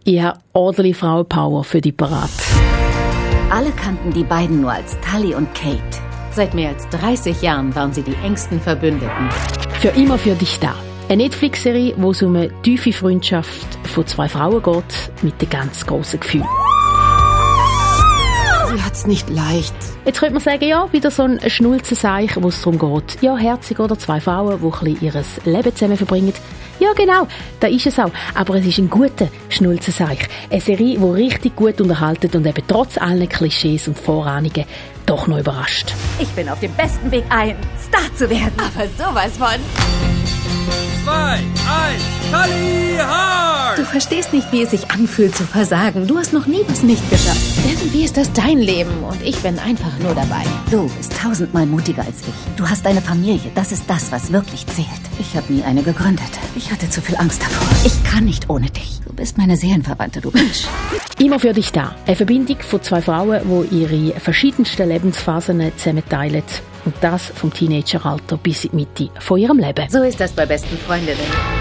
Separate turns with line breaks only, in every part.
Ich habe ordentlich Frauenpower für die parat.
Alle kannten die beiden nur als Tully und Kate.
Seit mehr als 30 Jahren waren sie die engsten Verbündeten.
Für immer für dich da. Eine Netflix-Serie, wo es um eine tiefe Freundschaft von zwei Frauen geht, mit einem ganz grossen Gefühl.
Sie hat's nicht leicht.
Jetzt könnte man sagen, ja, wieder so ein Schnulzenseich, wo es darum geht. Ja, herzig oder zwei Frauen, die ein bisschen ihr Leben zusammen verbringen. Ja, genau, da ist es auch. Aber es ist ein guter Schnulzenseich. Eine Serie, die richtig gut unterhalten und eben trotz allen Klischees und Vorahnungen doch noch überrascht.
Ich bin auf dem besten Weg, ein Star zu werden.
Aber sowas von...
2, 1, Tully Hard!
Du verstehst nicht, wie es sich anfühlt zu versagen. Du hast noch nie was nicht geschafft.
Irgendwie ist das dein Leben und ich bin einfach nur dabei.
Du bist 1000-mal mutiger als ich. Du hast eine Familie. Das ist das, was wirklich zählt. Ich habe nie eine gegründet. Ich hatte zu viel Angst davor. Ich kann nicht ohne dich. Du bist meine Seelenverwandte, du Mensch.
Immer für dich da. Eine Verbindung von zwei Frauen, die ihre verschiedensten Lebensphasen zusammen teilen. Und das vom Teenageralter bis in die Mitte von ihrem Leben.
So ist das bei besten Freundinnen.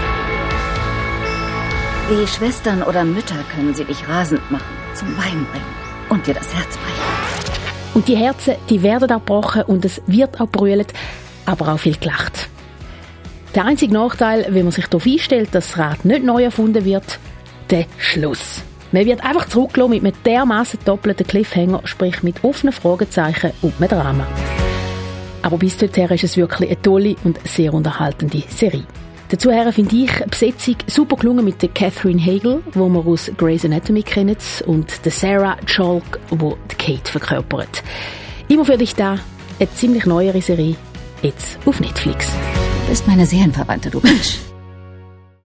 Wie Schwestern oder Mütter können sie dich rasend machen, zum Weinen bringen und dir das Herz brechen.
Und die Herzen, die werden auch gebrochen und es wird auch brüllt, aber auch viel gelacht. Der einzige Nachteil, wenn man sich darauf einstellt, dass das Rad nicht neu erfunden wird, der Schluss. Man wird einfach zurückgelassen mit einem dermassen doppelten Cliffhanger, sprich mit offenen Fragezeichen und einem Drama. Aber bis dorthin ist es wirklich eine tolle und sehr unterhaltende Serie. Dazu finde ich die Besetzung super gelungen mit der Catherine Hagel, die wir aus Grey's Anatomy kennen, und der Sarah Chalk, die Kate verkörpert. Immer für dich da, eine ziemlich neuere Serie, jetzt auf Netflix.
Du bist meine Seelenverwandte, du Mensch.